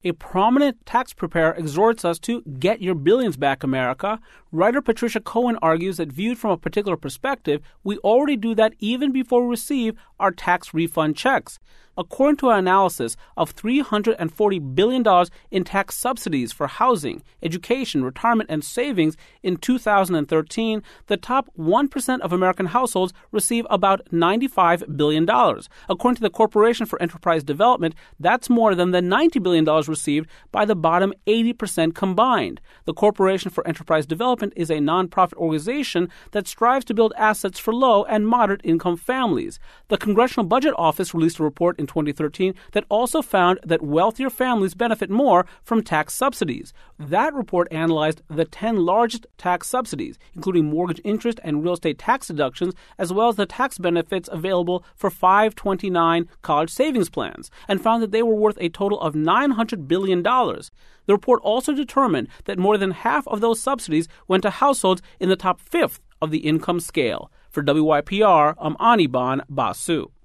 A prominent tax preparer exhorts us to get your billions back, America. Writer Patricia Cohen argues that viewed from a particular perspective, we already do that even before we receive our tax refund checks. According to an analysis of $340 billion in tax subsidies for housing, education, retirement, and savings in 2013, the top 1% of American households receive about $95 billion. According to the Corporation for Enterprise Development, that's more than the $90 billion received by the bottom 80% combined. The Corporation for Enterprise Development is a nonprofit organization that strives to build assets for low and moderate income families. The Congressional Budget Office released a report in 2013 that also found that wealthier families benefit more from tax subsidies. That report analyzed the 10 largest tax subsidies, including mortgage interest and real estate tax deductions, as well as the tax benefits available for 529 college savings plans, and found that they were worth a total of $900 billion. The report also determined that more than half of those subsidies went to households in the top fifth of the income scale. For WYPR, I'm Anirban Basu.